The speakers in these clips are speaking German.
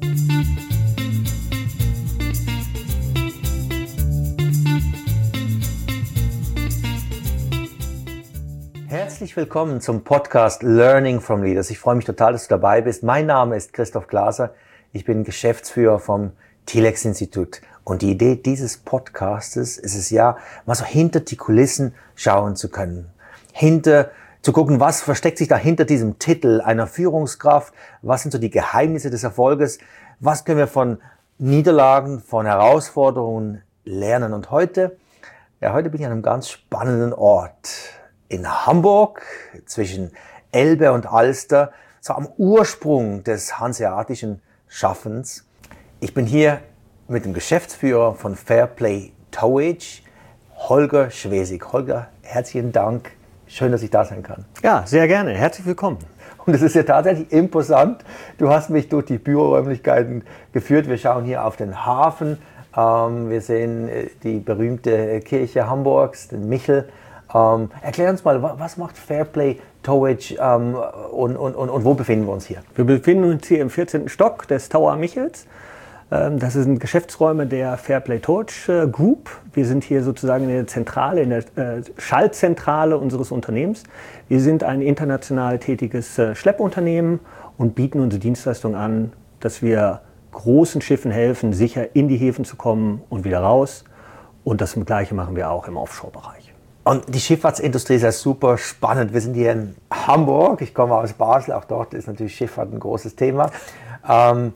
Herzlich willkommen zum Podcast Learning from Leaders. Ich freue mich total, dass du dabei bist. Mein Name ist Christoph Glaser. Ich bin Geschäftsführer vom Telex-Institut. Und die Idee dieses Podcastes ist es ja, mal so hinter die Kulissen schauen zu können. Zu gucken, was versteckt sich da hinter diesem Titel einer Führungskraft? Was sind so die Geheimnisse des Erfolges? Was können wir von Niederlagen, von Herausforderungen lernen? Und heute bin ich an einem ganz spannenden Ort. In Hamburg, zwischen Elbe und Alster, so am Ursprung des hanseatischen Schaffens. Ich bin hier mit dem Geschäftsführer von Fairplay Towage, Holger Schwesig. Holger, herzlichen Dank. Schön, dass ich da sein kann. Ja, sehr gerne. Herzlich willkommen. Und es ist ja tatsächlich imposant. Du hast mich durch die Büroräumlichkeiten geführt. Wir schauen hier auf den Hafen. Wir sehen die berühmte Kirche Hamburgs, den Michel. Erklär uns mal, was macht Fairplay Towage und wo befinden wir uns hier? Wir befinden uns hier im 14. Stock des Tower Michels. Das sind Geschäftsräume der Fairplay Towage Group. Wir sind hier sozusagen in der Zentrale, in der Schaltzentrale unseres Unternehmens. Wir sind ein international tätiges Schleppunternehmen und bieten unsere Dienstleistung an, dass wir großen Schiffen helfen, sicher in die Häfen zu kommen und wieder raus. Und das Gleiche machen wir auch im Offshore-Bereich. Und die Schifffahrtsindustrie ist ja super spannend. Wir sind hier in Hamburg, ich komme aus Basel, auch dort ist natürlich Schifffahrt ein großes Thema. Wir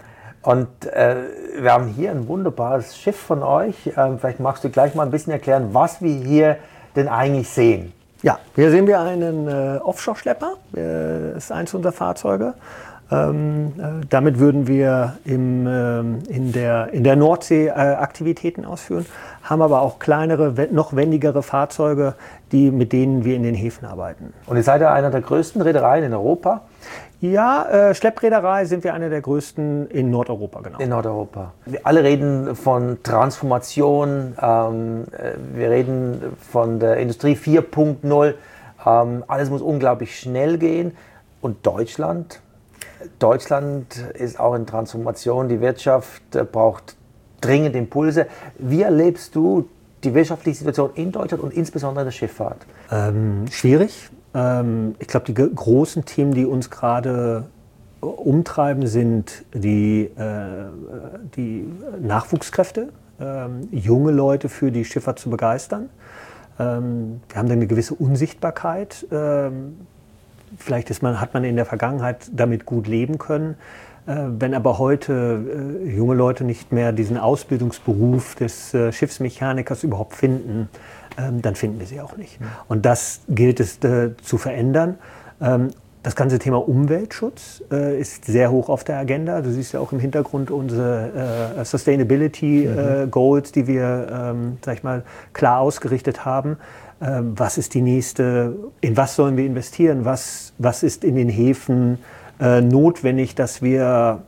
haben hier ein wunderbares Schiff von euch. Vielleicht magst du gleich mal ein bisschen erklären, was wir hier denn eigentlich sehen. Ja, hier sehen wir einen Offshore-Schlepper, das ist eins unserer Fahrzeuge. Damit würden wir in der Nordsee Aktivitäten ausführen, haben aber auch kleinere, noch wendigere Fahrzeuge, mit denen wir in den Häfen arbeiten. Und ihr seid ja einer der größten Reedereien in Europa? Ja, Schleppreederei sind wir einer der größten in Nordeuropa, genau. In Nordeuropa. Wir alle reden von Transformation, wir reden von der Industrie 4.0, alles muss unglaublich schnell gehen. Und Deutschland ist auch in Transformation, die Wirtschaft braucht dringend Impulse. Wie erlebst du die wirtschaftliche Situation in Deutschland und insbesondere in der Schifffahrt? Schwierig. Ich glaube, die großen Themen, die uns gerade umtreiben, sind die Nachwuchskräfte, junge Leute für die Schifffahrt zu begeistern. Wir haben dann eine gewisse Unsichtbarkeit. Vielleicht hat man in der Vergangenheit damit gut leben können. Wenn aber heute junge Leute nicht mehr diesen Ausbildungsberuf des Schiffsmechanikers überhaupt finden, dann finden wir sie auch nicht. Und das gilt es zu verändern. Das ganze Thema Umweltschutz ist sehr hoch auf der Agenda. Du siehst ja auch im Hintergrund unsere Sustainability Goals, die wir, klar ausgerichtet haben. Was ist die nächste, in was sollen wir investieren, was ist in den Häfen notwendig, dass wir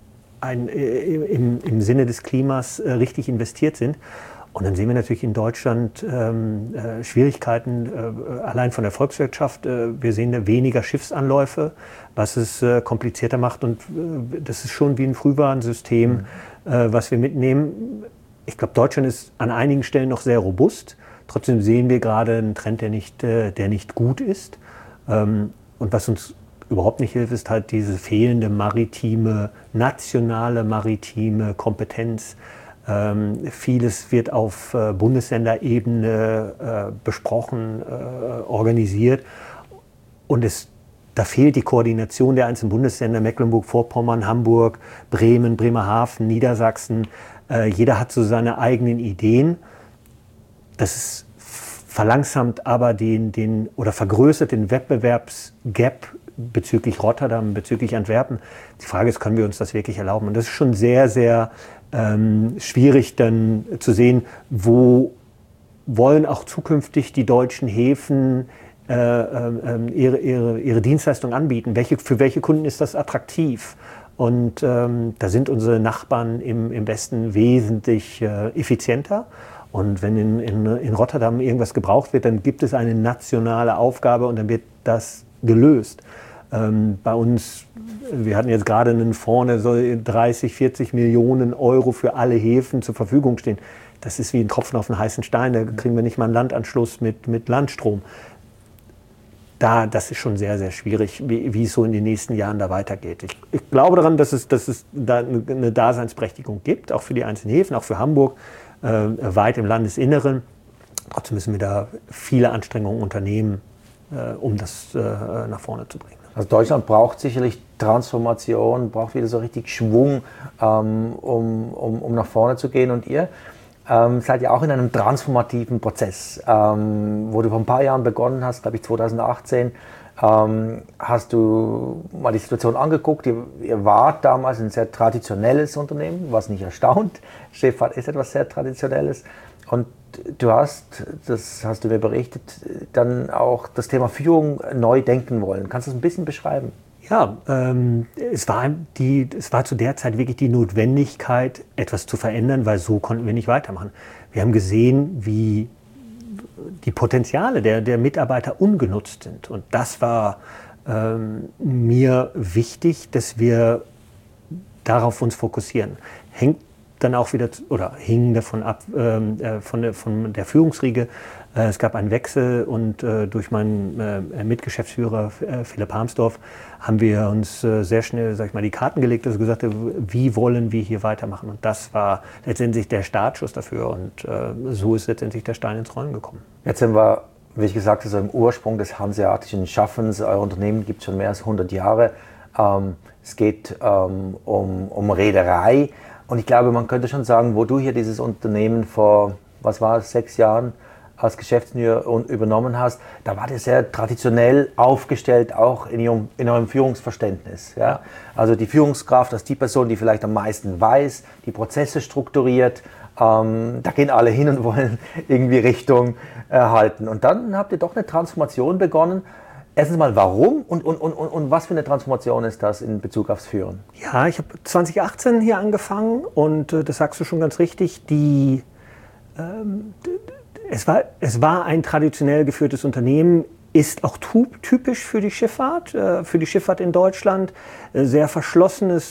im Sinne des Klimas richtig investiert sind. Und dann sehen wir natürlich in Deutschland Schwierigkeiten, allein von der Volkswirtschaft. Wir sehen da weniger Schiffsanläufe, was es komplizierter macht. Und das ist schon wie ein Frühwarnsystem, was wir mitnehmen. Ich glaube, Deutschland ist an einigen Stellen noch sehr robust. Trotzdem sehen wir gerade einen Trend, der nicht gut ist. Und was uns überhaupt nicht hilft, ist halt diese fehlende nationale maritime Kompetenz. Vieles wird auf Bundesländerebene besprochen, organisiert. Und da fehlt die Koordination der einzelnen Bundesländer, Mecklenburg-Vorpommern, Hamburg, Bremen, Bremerhaven, Niedersachsen. Jeder hat so seine eigenen Ideen. Das verlangsamt aber oder vergrößert den Wettbewerbsgap bezüglich Rotterdam, bezüglich Antwerpen. Die Frage ist, können wir uns das wirklich erlauben? Und das ist schon sehr, sehr schwierig dann zu sehen, wo wollen auch zukünftig die deutschen Häfen ihre Dienstleistung anbieten. Für welche Kunden ist das attraktiv? Und da sind unsere Nachbarn im Westen wesentlich effizienter. Und wenn in Rotterdam irgendwas gebraucht wird, dann gibt es eine nationale Aufgabe und dann wird das gelöst. Bei uns, wir hatten jetzt gerade einen Fonds, der soll 30, 40 Millionen Euro für alle Häfen zur Verfügung stehen. Das ist wie ein Tropfen auf einen heißen Stein, da kriegen wir nicht mal einen Landanschluss mit Landstrom. Das ist schon sehr, sehr schwierig, wie es so in den nächsten Jahren da weitergeht. Ich glaube daran, dass es da eine Daseinsberechtigung gibt, auch für die einzelnen Häfen, auch für Hamburg, weit im Landesinneren. Trotzdem müssen wir da viele Anstrengungen unternehmen, um das nach vorne zu bringen. Also Deutschland braucht sicherlich Transformation, braucht wieder so richtig Schwung, um nach vorne zu gehen. Und ihr seid ja auch in einem transformativen Prozess, wo du vor ein paar Jahren begonnen hast, glaube ich 2018, hast du mal die Situation angeguckt. Ihr wart damals ein sehr traditionelles Unternehmen, was nicht erstaunt. Schifffahrt ist etwas sehr Traditionelles. Und du hast, das hast du mir berichtet, dann auch das Thema Führung neu denken wollen. Kannst du das ein bisschen beschreiben? Ja, es war zu der Zeit wirklich die Notwendigkeit, etwas zu verändern, weil so konnten wir nicht weitermachen. Wir haben gesehen, wie die Potenziale der Mitarbeiter ungenutzt sind. Und das war mir wichtig, dass wir darauf uns fokussieren. Hängt dann auch wieder, oder hing davon ab, von der Führungsriege. Es gab einen Wechsel und durch meinen Mitgeschäftsführer Philipp Harmsdorf haben wir uns sehr schnell, sag ich mal, die Karten gelegt, dass wir gesagt haben, wie wollen wir hier weitermachen. Und das war letztendlich der Startschuss dafür und so ist letztendlich der Stein ins Rollen gekommen. Jetzt sind wir, wie ich gesagt habe, so im Ursprung des hanseatischen Schaffens. Euer Unternehmen gibt es schon mehr als 100 Jahre. Es geht um Reederei. Und ich glaube, man könnte schon sagen, wo du hier dieses Unternehmen vor, 6 Jahren als Geschäftsführer übernommen hast, da war das sehr traditionell aufgestellt, auch in eurem Führungsverständnis. Ja? Also die Führungskraft als die Person, die vielleicht am meisten weiß, die Prozesse strukturiert, da gehen alle hin und wollen irgendwie Richtung halten. Und dann habt ihr doch eine Transformation begonnen. Erstens mal, warum und was für eine Transformation ist das in Bezug aufs Führen? Ja, ich habe 2018 hier angefangen und das sagst du schon ganz richtig, es war ein traditionell geführter Unternehmen, ist auch typisch für die Schifffahrt in Deutschland, sehr verschlossener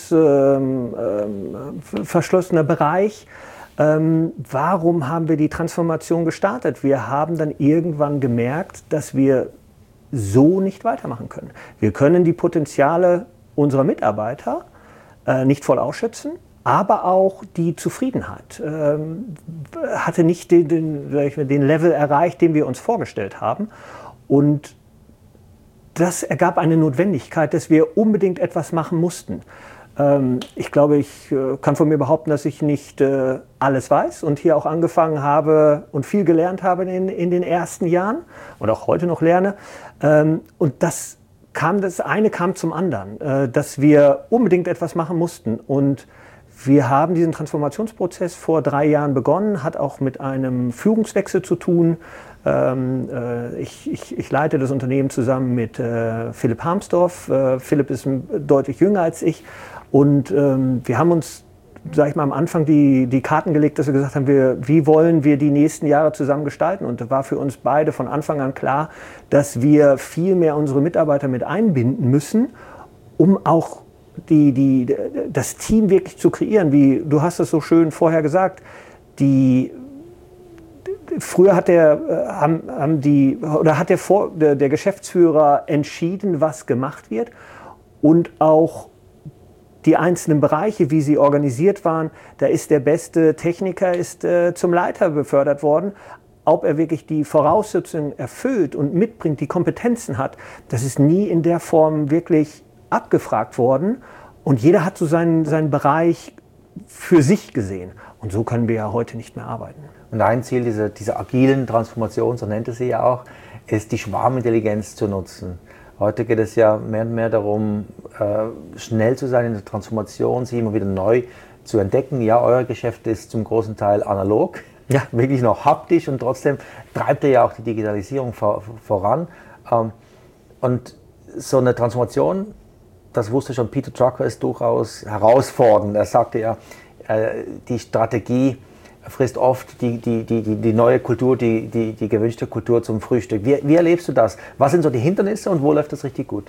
Bereich. Warum haben wir die Transformation gestartet? Wir haben dann irgendwann gemerkt, dass wir so nicht weitermachen können. Wir können die Potenziale unserer Mitarbeiter nicht voll ausschöpfen, aber auch die Zufriedenheit hatte nicht den Level erreicht, den wir uns vorgestellt haben. Und das ergab eine Notwendigkeit, dass wir unbedingt etwas machen mussten. Ich glaube, ich kann von mir behaupten, dass ich nicht alles weiß und hier auch angefangen habe und viel gelernt habe in den ersten Jahren und auch heute noch lerne. Und das eine kam zum anderen, dass wir unbedingt etwas machen mussten. Und wir haben diesen Transformationsprozess vor 3 Jahren begonnen, hat auch mit einem Führungswechsel zu tun. Ich leite das Unternehmen zusammen mit Philipp Harmsdorf. Philipp ist deutlich jünger als ich. Und wir haben uns, sag ich mal, am Anfang die Karten gelegt, dass wir gesagt haben, wie wollen wir die nächsten Jahre zusammen gestalten? Und da war für uns beide von Anfang an klar, dass wir viel mehr unsere Mitarbeiter mit einbinden müssen, um auch das Team wirklich zu kreieren. Wie du hast es so schön vorher gesagt, früher hat der Geschäftsführer entschieden, was gemacht wird und auch die einzelnen Bereiche, wie sie organisiert waren, da ist der beste Techniker zum Leiter befördert worden. Ob er wirklich die Voraussetzungen erfüllt und mitbringt, die Kompetenzen hat, das ist nie in der Form wirklich abgefragt worden. Und jeder hat so seinen Bereich für sich gesehen. Und so können wir ja heute nicht mehr arbeiten. Und ein Ziel dieser agilen Transformation, so nennt es sie ja auch, ist die Schwarmintelligenz zu nutzen. Heute geht es ja mehr und mehr darum, schnell zu sein in der Transformation, sich immer wieder neu zu entdecken. Ja, euer Geschäft ist zum großen Teil analog, ja, wirklich noch haptisch und trotzdem treibt ihr ja auch die Digitalisierung voran. Und so eine Transformation, das wusste schon Peter Drucker, ist durchaus herausfordernd. Er sagte ja, die Strategie frisst oft die neue Kultur, die gewünschte Kultur zum Frühstück. Wie erlebst du das? Was sind so die Hindernisse und wo läuft das richtig gut?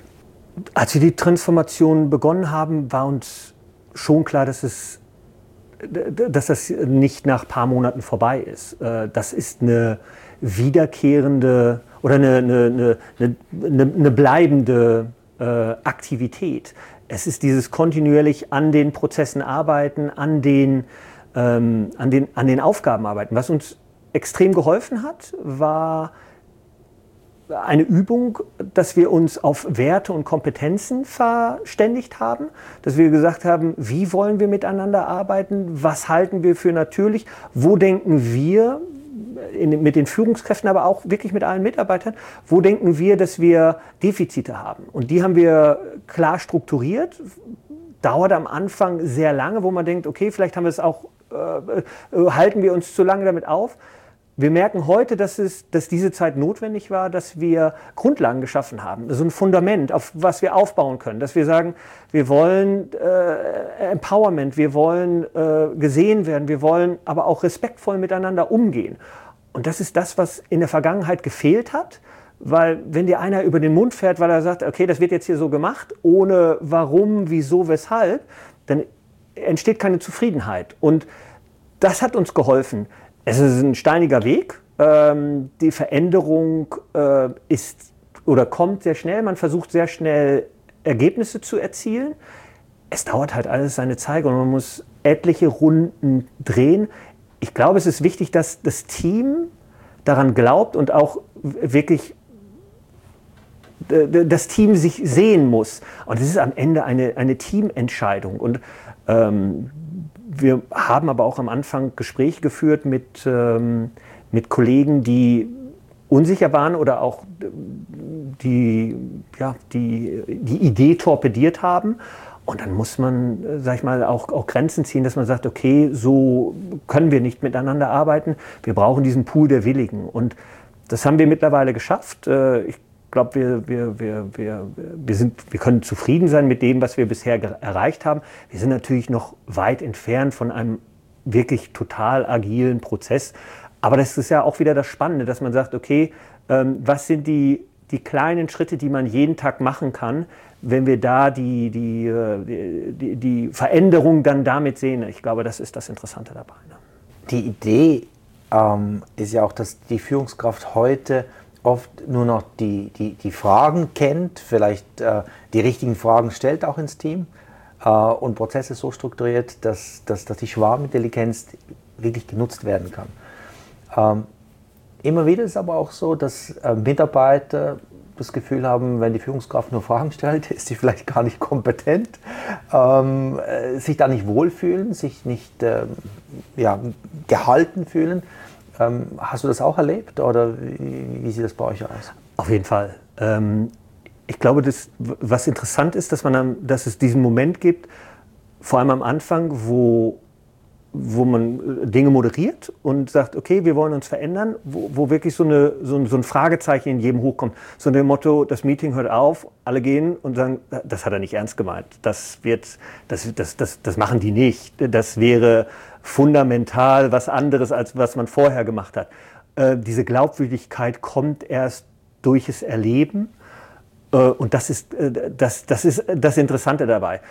Als wir die Transformation begonnen haben, war uns schon klar, dass das nicht nach ein paar Monaten vorbei ist. Das ist eine wiederkehrende oder eine bleibende Aktivität. Es ist dieses kontinuierlich an den Prozessen arbeiten, an den Aufgaben arbeiten. Was uns extrem geholfen hat, war eine Übung, dass wir uns auf Werte und Kompetenzen verständigt haben, dass wir gesagt haben, wie wollen wir miteinander arbeiten, was halten wir für natürlich, wo denken wir, mit den Führungskräften, aber auch wirklich mit allen Mitarbeitern, wo denken wir, dass wir Defizite haben. Und die haben wir klar strukturiert, dauert am Anfang sehr lange, wo man denkt, okay, vielleicht haben wir es auch, halten wir uns zu lange damit auf. Wir merken heute, dass diese Zeit notwendig war, dass wir Grundlagen geschaffen haben, so ein Fundament, auf was wir aufbauen können, dass wir sagen, wir wollen Empowerment, wir wollen gesehen werden, wir wollen aber auch respektvoll miteinander umgehen. Und das ist das, was in der Vergangenheit gefehlt hat, weil wenn dir einer über den Mund fährt, weil er sagt, okay, das wird jetzt hier so gemacht, ohne warum, wieso, weshalb, dann entsteht keine Zufriedenheit. Und das hat uns geholfen. Es ist ein steiniger Weg. Die Veränderung ist oder kommt sehr schnell. Man versucht sehr schnell Ergebnisse zu erzielen. Es dauert halt alles seine Zeit und man muss etliche Runden drehen. Ich glaube, es ist wichtig, dass das Team daran glaubt und auch wirklich das Team sich sehen muss. Und es ist am Ende eine Teamentscheidung. Und wir haben aber auch am Anfang Gespräche geführt mit Kollegen, die unsicher waren oder auch die Idee torpediert haben. Und dann muss man, sag ich mal, auch Grenzen ziehen, dass man sagt, okay, so können wir nicht miteinander arbeiten. Wir brauchen diesen Pool der Willigen. Und das haben wir mittlerweile geschafft. Ich glaube, wir können zufrieden sein mit dem, was wir bisher erreicht haben. Wir sind natürlich noch weit entfernt von einem wirklich total agilen Prozess. Aber das ist ja auch wieder das Spannende, dass man sagt, okay, was sind die kleinen Schritte, die man jeden Tag machen kann, wenn wir da die Veränderung dann damit sehen. Ich glaube, das ist das Interessante dabei. Ne? Die Idee ist ja auch, dass die Führungskraft heute oft nur noch die Fragen kennt, vielleicht die richtigen Fragen stellt auch ins Team und Prozesse so strukturiert, dass die Schwarmintelligenz wirklich genutzt werden kann. Immer wieder ist es aber auch so, dass Mitarbeiter das Gefühl haben, wenn die Führungskraft nur Fragen stellt, ist sie vielleicht gar nicht kompetent, sich da nicht wohlfühlen, sich nicht gehalten fühlen. Hast du das auch erlebt oder wie sieht das bei euch aus? Auf jeden Fall. Ich glaube, was interessant ist, dass es diesen Moment gibt, vor allem am Anfang, wo man Dinge moderiert und sagt, okay, wir wollen uns verändern, wo wirklich so ein Fragezeichen in jedem hochkommt. So dem Motto, das Meeting hört auf, alle gehen und sagen, das hat er nicht ernst gemeint. Das machen die nicht. Das wäre fundamental was anderes, als was man vorher gemacht hat. Diese Glaubwürdigkeit kommt erst durch das Erleben und das ist das Interessante dabei.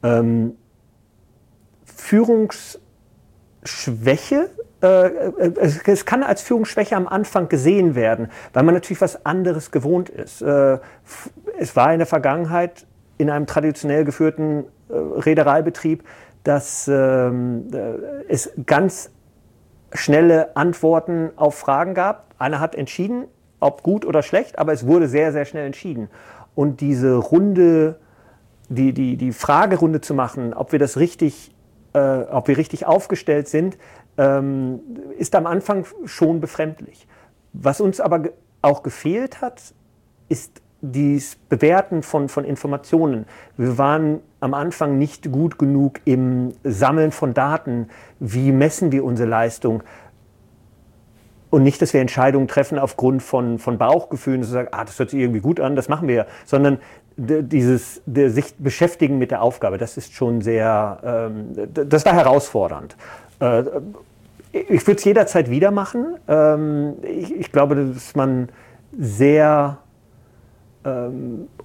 Führungsschwäche, es kann als Führungsschwäche am Anfang gesehen werden, weil man natürlich was anderes gewohnt ist. Es war in der Vergangenheit in einem traditionell geführten Reedereibetrieb, dass es ganz schnelle Antworten auf Fragen gab. Einer hat entschieden, ob gut oder schlecht, aber es wurde sehr, sehr schnell entschieden. Und diese Runde, die Fragerunde zu machen, ob wir richtig aufgestellt sind, ist am Anfang schon befremdlich. Was uns aber auch gefehlt hat, ist dieses Bewerten von Informationen. Wir waren am Anfang nicht gut genug im Sammeln von Daten. Wie messen wir unsere Leistung? Und nicht, dass wir Entscheidungen treffen aufgrund von Bauchgefühlen, dass wir sagen, das hört sich irgendwie gut an, das machen wir, sondern sich beschäftigen mit der Aufgabe, das ist schon sehr, das war herausfordernd. Ich würde es jederzeit wieder machen. Ich glaube, dass man sehr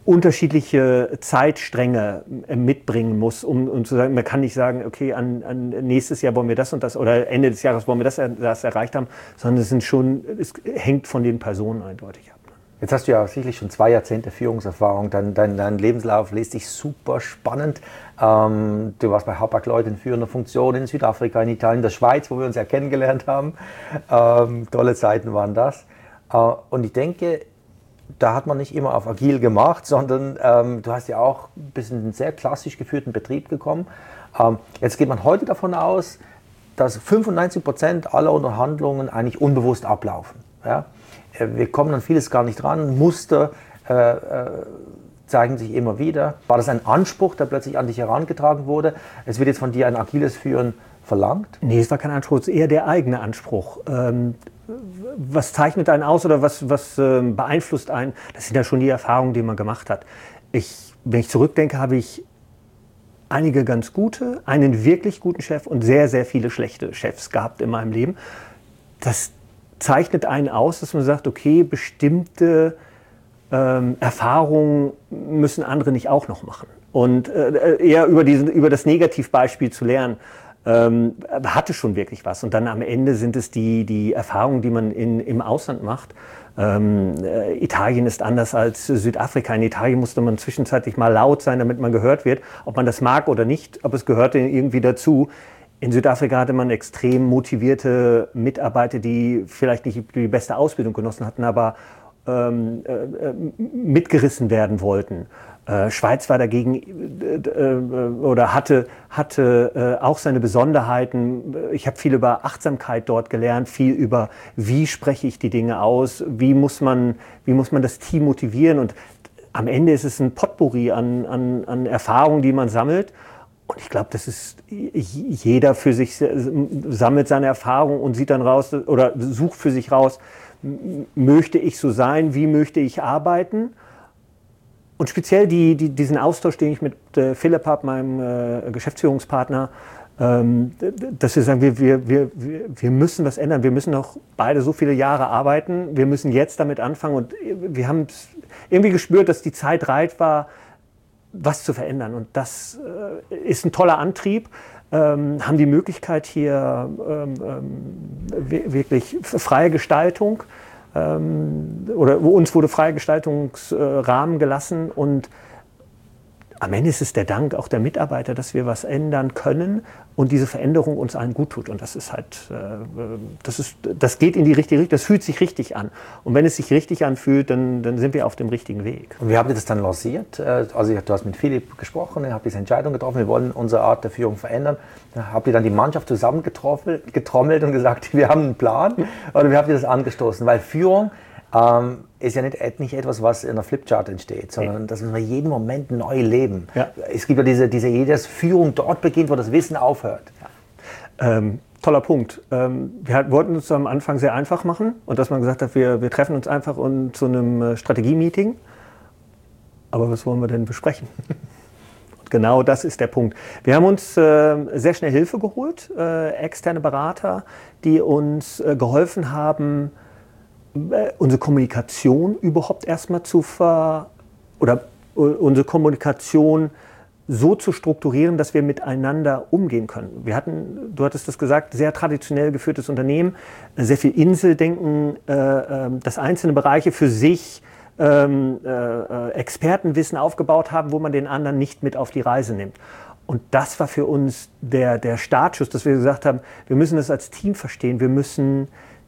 unterschiedliche Zeitstränge mitbringen muss, um zu sagen, man kann nicht sagen, okay, an nächstes Jahr wollen wir das und das oder Ende des Jahres wollen wir das erreicht haben, sondern es hängt von den Personen eindeutig ab. Jetzt hast du ja sicherlich schon 2 Jahrzehnte Führungserfahrung, dein Lebenslauf liest sich super spannend. Du warst bei Hapag-Lloyd in führender Funktion in Südafrika, in Italien, in der Schweiz, wo wir uns ja kennengelernt haben. Tolle Zeiten waren das. Und ich denke, da hat man nicht immer auf agil gemacht, sondern du hast ja auch ein bisschen einen sehr klassisch geführten Betrieb gekommen. Jetzt geht man heute davon aus, dass 95% aller Unterhandlungen eigentlich unbewusst ablaufen. Ja? Wir kommen an vieles gar nicht ran, Muster zeigen sich immer wieder. War das ein Anspruch, der plötzlich an dich herangetragen wurde? Es wird jetzt von dir ein agiles Führen verlangt? Nee, es war kein Anspruch, es ist eher der eigene Anspruch. Was zeichnet einen aus oder was beeinflusst einen? Das sind ja schon die Erfahrungen, die man gemacht hat. Wenn ich zurückdenke, habe ich einige ganz gute, einen wirklich guten Chef und sehr, sehr viele schlechte Chefs gehabt in meinem Leben. Das zeichnet einen aus, dass man sagt, okay, bestimmte Erfahrungen müssen andere nicht auch noch machen. Und eher über das Negativbeispiel zu lernen, hatte schon wirklich was. Und dann am Ende sind es die Erfahrungen, die man im Ausland macht. Italien ist anders als Südafrika. In Italien musste man zwischenzeitlich mal laut sein, damit man gehört wird, ob man das mag oder nicht, aber es gehörte irgendwie dazu. In Südafrika hatte man extrem motivierte Mitarbeiter, die vielleicht nicht die beste Ausbildung genossen hatten, aber mitgerissen werden wollten. Schweiz war dagegen oder hatte auch seine Besonderheiten. Ich habe viel über Achtsamkeit dort gelernt, viel über, wie spreche ich die Dinge aus, wie muss man das Team motivieren. Und am Ende ist es ein Potpourri an Erfahrungen, die man sammelt. Und ich glaube, das ist jeder für sich sammelt seine Erfahrungen und sieht dann raus oder sucht für sich raus, möchte ich so sein, wie möchte ich arbeiten? Und speziell diesen Austausch, den ich mit Philipp habe, meinem Geschäftsführungspartner, dass wir sagen, wir müssen was ändern. Wir müssen noch beide so viele Jahre arbeiten. Wir müssen jetzt damit anfangen. Und wir haben irgendwie gespürt, dass die Zeit reif war, was zu verändern. Und das ist ein toller Antrieb. Haben die Möglichkeit hier wirklich freie Gestaltung oder uns wurde freie Gestaltungsrahmen gelassen und am Ende ist es der Dank auch der Mitarbeiter, dass wir was ändern können und diese Veränderung uns allen gut tut. Und das ist halt, das geht in die richtige Richtung, das fühlt sich richtig an. Und wenn es sich richtig anfühlt, dann sind wir auf dem richtigen Weg. Und wie habt ihr das dann lanciert? Also du hast mit Philipp gesprochen, ihr habt diese Entscheidung getroffen, wir wollen unsere Art der Führung verändern. Habt ihr dann die Mannschaft zusammengetrommelt und gesagt, wir haben einen Plan? Oder wie habt ihr das angestoßen? Weil Führung ist ja nicht etwas, was in einer Flipchart entsteht, sondern das müssen wir jeden Moment neu leben. Ja. Es gibt ja diese Idee, dass Führung dort beginnt, wo das Wissen aufhört. Ja. Toller Punkt. Wir wollten uns am Anfang sehr einfach machen und dass man gesagt hat, wir treffen uns einfach zu einem Strategie-Meeting. Aber was wollen wir denn besprechen? Und genau das ist der Punkt. Wir haben uns sehr schnell Hilfe geholt, externe Berater, die uns geholfen haben, unsere Kommunikation überhaupt erstmal oder unsere Kommunikation so zu strukturieren, dass wir miteinander umgehen können. Wir hatten, du hattest das gesagt, sehr traditionell geführtes Unternehmen, sehr viel Inseldenken, dass einzelne Bereiche für sich Expertenwissen aufgebaut haben, wo man den anderen nicht mit auf die Reise nimmt. Und das war für uns der Startschuss, dass wir gesagt haben, wir müssen das als Team verstehen, wir müssen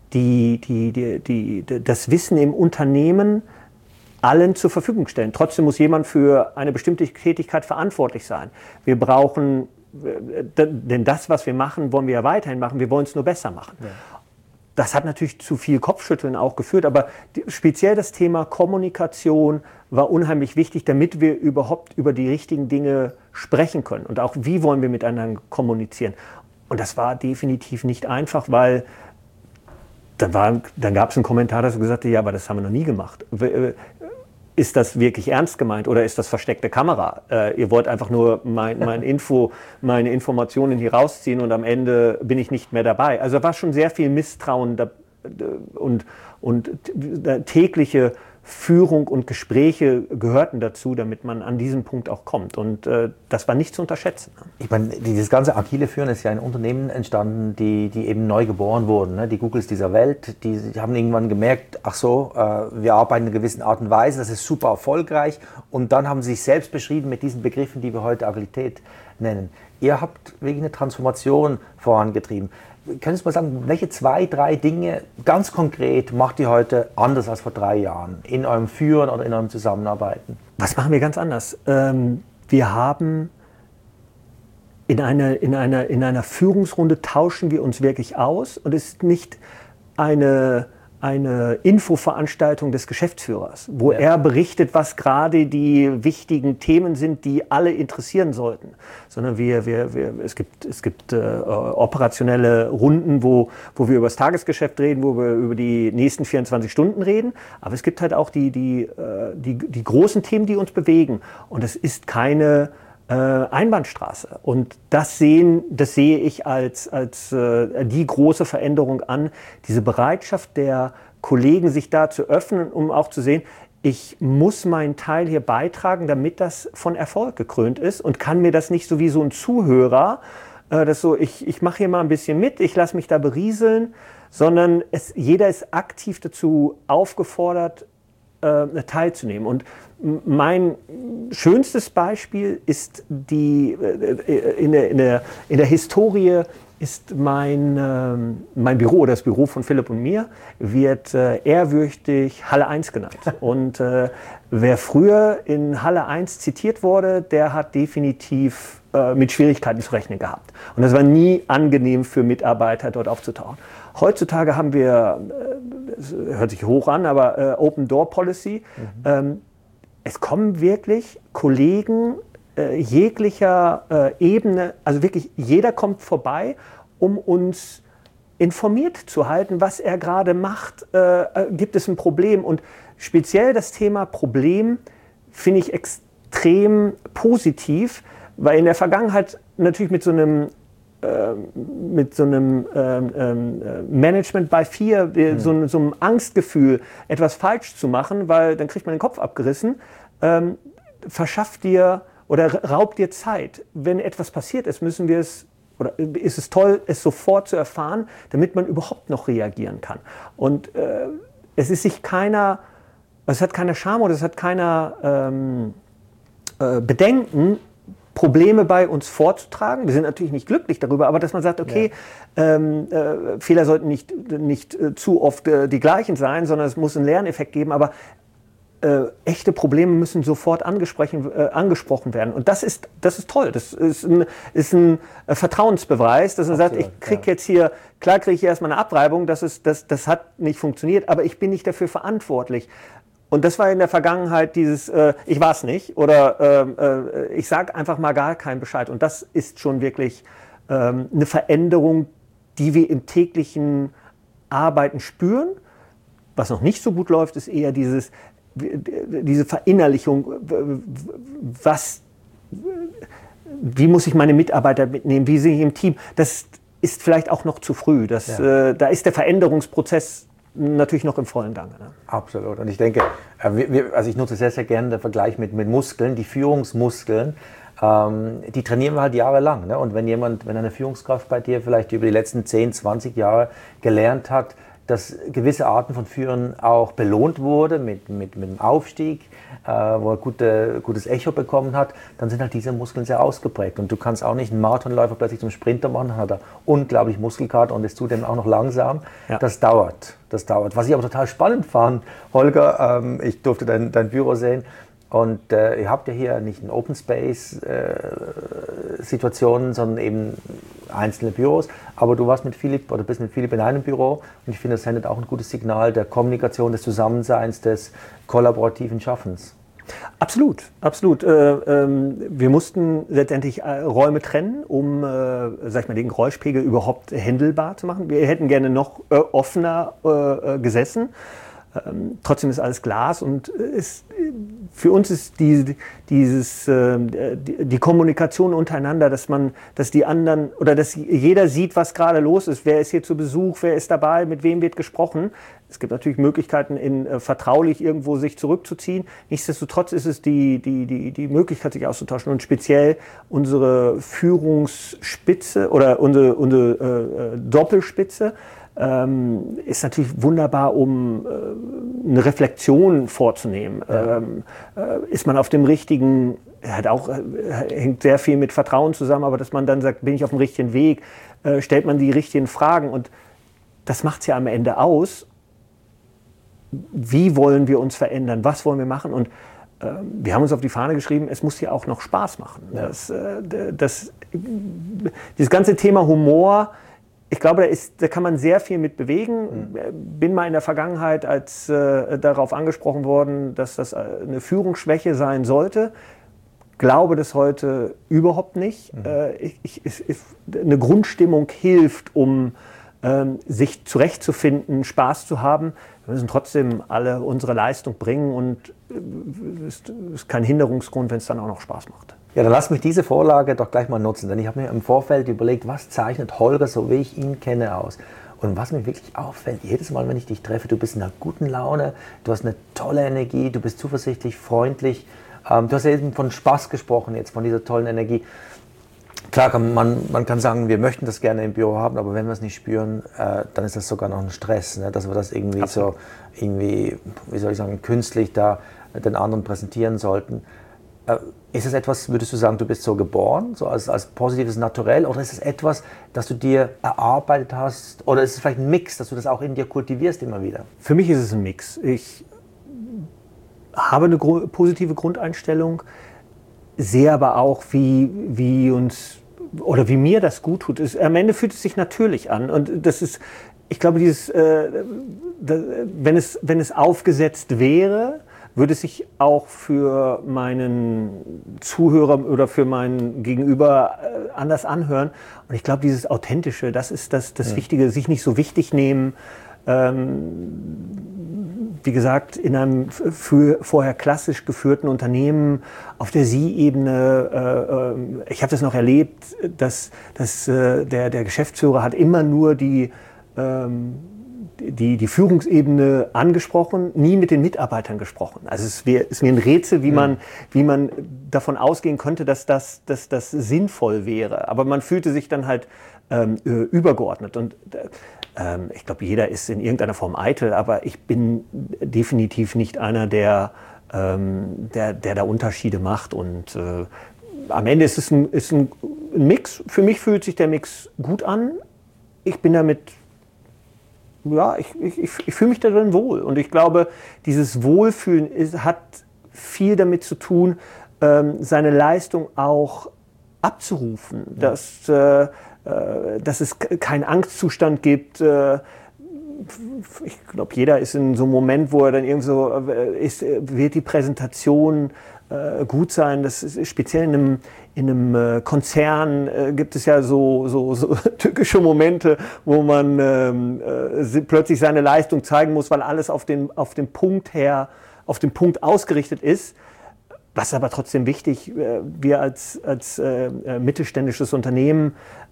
das Wissen im Unternehmen allen zur Verfügung stellen. Trotzdem muss jemand für eine bestimmte Tätigkeit verantwortlich sein. Wir brauchen, denn das, was wir machen, wollen wir ja weiterhin machen, wir wollen es nur besser machen. Ja. Das hat natürlich zu viel Kopfschütteln auch geführt, aber speziell das Thema Kommunikation war unheimlich wichtig, damit wir überhaupt über die richtigen Dinge sprechen können und auch, wie wollen wir miteinander kommunizieren. Und das war definitiv nicht einfach, weil dann gab es einen Kommentar, der gesagt hat, ja, aber das haben wir noch nie gemacht. Ist das wirklich ernst gemeint oder ist das versteckte Kamera? Ihr wollt einfach nur meine Informationen hier rausziehen und am Ende bin ich nicht mehr dabei. Also da war schon sehr viel Misstrauen und tägliche Führung und Gespräche gehörten dazu, damit man an diesen Punkt auch kommt. Und das war nicht zu unterschätzen. Ich meine, dieses ganze agile Führen ist ja in Unternehmen entstanden, die eben neu geboren wurden. Ne? Die Googles dieser Welt, die haben irgendwann gemerkt, ach so, wir arbeiten in einer gewissen Art und Weise, das ist super erfolgreich. Und dann haben sie sich selbst beschrieben mit diesen Begriffen, die wir heute Agilität nennen. Ihr habt wirklich eine Transformation vorangetrieben. Können Sie mal sagen, welche 2, 3 Dinge ganz konkret macht ihr heute anders als vor 3 Jahren in eurem Führen oder in eurem Zusammenarbeiten? Was machen wir ganz anders? Wir haben in einer Führungsrunde tauschen wir uns wirklich aus und es ist nicht eine Infoveranstaltung des Geschäftsführers, wo er berichtet, was gerade die wichtigen Themen sind, die alle interessieren sollten, sondern es gibt operationelle Runden, wo wir über das Tagesgeschäft reden, wo wir über die nächsten 24 Stunden reden, aber es gibt halt auch die großen Themen, die uns bewegen und es ist keine Einbahnstraße. Und das sehe ich als die große Veränderung an, diese Bereitschaft der Kollegen, sich da zu öffnen, um auch zu sehen, ich muss meinen Teil hier beitragen, damit das von Erfolg gekrönt ist und kann mir das nicht so wie so ein Zuhörer, ich mache hier mal ein bisschen mit, ich lasse mich da berieseln, sondern jeder ist aktiv dazu aufgefordert, teilzunehmen. Und mein schönstes Beispiel ist in der Historie ist mein Büro, das Büro von Philipp und mir, wird ehrwürdig Halle 1 genannt. Und wer früher in Halle 1 zitiert wurde, der hat definitiv mit Schwierigkeiten zu rechnen gehabt. Und das war nie angenehm für Mitarbeiter, dort aufzutauchen. Heutzutage haben wir, das hört sich hoch an, aber Open Door Policy. Es kommen wirklich Kollegen jeglicher Ebene, also wirklich jeder kommt vorbei, um uns informiert zu halten, was er gerade macht. Gibt es ein Problem? Und speziell das Thema Problem finde ich extrem positiv, weil in der Vergangenheit natürlich mit so einem Management by Fear, so einem Angstgefühl, etwas falsch zu machen, weil dann kriegt man den Kopf abgerissen, verschafft dir oder raubt dir Zeit. Wenn etwas passiert ist, ist es toll, es sofort zu erfahren, damit man überhaupt noch reagieren kann. Und es hat keiner Scham oder es hat keiner Bedenken, Probleme bei uns vorzutragen. Wir sind natürlich nicht glücklich darüber, aber dass man sagt, okay, Fehler sollten nicht zu oft die gleichen sein, sondern es muss einen Lerneffekt geben, aber echte Probleme müssen sofort angesprochen werden. Und das ist toll. Das ist ein Vertrauensbeweis, dass man sagt, ich kriege jetzt hier, klar kriege ich erstmal eine Abreibung, das hat nicht funktioniert, aber ich bin nicht dafür verantwortlich. Und das war in der Vergangenheit dieses, ich war es nicht oder ich sage einfach mal gar keinen Bescheid. Und das ist schon wirklich eine Veränderung, die wir im täglichen Arbeiten spüren. Was noch nicht so gut läuft, ist eher diese Verinnerlichung, wie muss ich meine Mitarbeiter mitnehmen, wie sehe ich im Team. Das ist vielleicht auch noch zu früh. Da ist der Veränderungsprozess natürlich noch im vollen Gange. Ne? Absolut. Und ich denke, also ich nutze sehr, sehr gerne den Vergleich mit Muskeln, die Führungsmuskeln, die trainieren wir halt jahrelang. Ne? Und wenn eine Führungskraft bei dir vielleicht über die letzten 10, 20 Jahre gelernt hat, dass gewisse Arten von Führen auch belohnt wurde mit dem Aufstieg, wo er gutes Echo bekommen hat, dann sind halt diese Muskeln sehr ausgeprägt. Und du kannst auch nicht einen Marathonläufer plötzlich zum Sprinter machen, dann hat er unglaublich Muskelkater und ist zudem auch noch langsam. Ja. Das dauert. Was ich aber total spannend fand, Holger, ich durfte dein Büro sehen. Und ihr habt ja hier nicht eine Open Space Situationen, sondern eben einzelne Büros. Aber du bist mit Philipp in einem Büro und ich finde, das sendet auch ein gutes Signal der Kommunikation, des Zusammenseins, des kollaborativen Schaffens. Absolut. Wir mussten letztendlich Räume trennen, um den Geräuschpegel überhaupt händelbar zu machen. Wir hätten gerne noch offener gesessen. Trotzdem ist alles Glas und für uns ist die Kommunikation untereinander, dass die anderen oder dass jeder sieht, was gerade los ist. Wer ist hier zu Besuch, wer ist dabei, mit wem wird gesprochen. Es gibt natürlich Möglichkeiten, vertraulich irgendwo sich zurückzuziehen. Nichtsdestotrotz ist es die Möglichkeit, sich auszutauschen. Und speziell unsere Führungsspitze oder unsere Doppelspitze ist natürlich wunderbar, um eine Reflexion vorzunehmen. Ja. Ist man auf dem richtigen, hängt sehr viel mit Vertrauen zusammen, aber dass man dann sagt, bin ich auf dem richtigen Weg, stellt man die richtigen Fragen und das macht es ja am Ende aus. Wie wollen wir uns verändern? Was wollen wir machen? Und wir haben uns auf die Fahne geschrieben, es muss ja auch noch Spaß machen. Ja. Dieses ganze Thema Humor, ich glaube, da kann man sehr viel mit bewegen. Bin mal in der Vergangenheit darauf angesprochen worden, dass das eine Führungsschwäche sein sollte. Glaube das heute überhaupt nicht. Eine Grundstimmung hilft, um sich zurechtzufinden, Spaß zu haben. Wir müssen trotzdem alle unsere Leistung bringen und es ist kein Hinderungsgrund, wenn es dann auch noch Spaß macht. Ja, dann lass mich diese Vorlage doch gleich mal nutzen, denn ich habe mir im Vorfeld überlegt, was zeichnet Holger, so wie ich ihn kenne, aus? Und was mir wirklich auffällt, jedes Mal, wenn ich dich treffe, du bist in einer guten Laune, du hast eine tolle Energie, du bist zuversichtlich, freundlich. Du hast ja eben von Spaß gesprochen jetzt, von dieser tollen Energie. Klar, man kann sagen, wir möchten das gerne im Büro haben, aber wenn wir es nicht spüren, dann ist das sogar noch ein Stress, ne? Dass wir das irgendwie Absolut. Wie soll ich sagen, künstlich da den anderen präsentieren sollten. Ist es etwas, würdest du sagen, du bist so geboren, so als positives Naturell, oder ist es etwas, das du dir erarbeitet hast, oder ist es vielleicht ein Mix, dass du das auch in dir kultivierst immer wieder? Für mich ist es ein Mix. Ich habe eine positive Grundeinstellung, sehe aber auch, wie mir das gut tut. Am Ende fühlt es sich natürlich an und das ist, ich glaube, wenn es aufgesetzt wäre, würde es sich auch für meinen Zuhörer oder für meinen Gegenüber anders anhören. Und ich glaube, dieses Authentische, das ist das Wichtige, sich nicht so wichtig nehmen. Wie gesagt, in einem vorher klassisch geführten Unternehmen auf der Sie-Ebene, ich habe das noch erlebt, dass der Geschäftsführer hat immer nur die Führungsebene angesprochen, nie mit den Mitarbeitern gesprochen. Also es ist mir ein Rätsel, wie man davon ausgehen könnte, dass das sinnvoll wäre. Aber man fühlte sich dann halt übergeordnet. Und ich glaube, jeder ist in irgendeiner Form eitel, aber ich bin definitiv nicht einer, der da Unterschiede macht. Und am Ende ist es ein Mix. Für mich fühlt sich der Mix gut an. Ich bin damit... Ja, ich fühle mich darin wohl und ich glaube, dieses Wohlfühlen hat viel damit zu tun, seine Leistung auch abzurufen, dass es keinen Angstzustand gibt. Ich glaube, jeder ist in so einem Moment, wo er dann irgend so wird die Präsentation gut sein. Das ist speziell in einem Konzern gibt es ja so tückische Momente, wo man plötzlich seine Leistung zeigen muss, weil alles auf den Punkt ausgerichtet ist. Was aber trotzdem wichtig, wir als mittelständisches Unternehmen,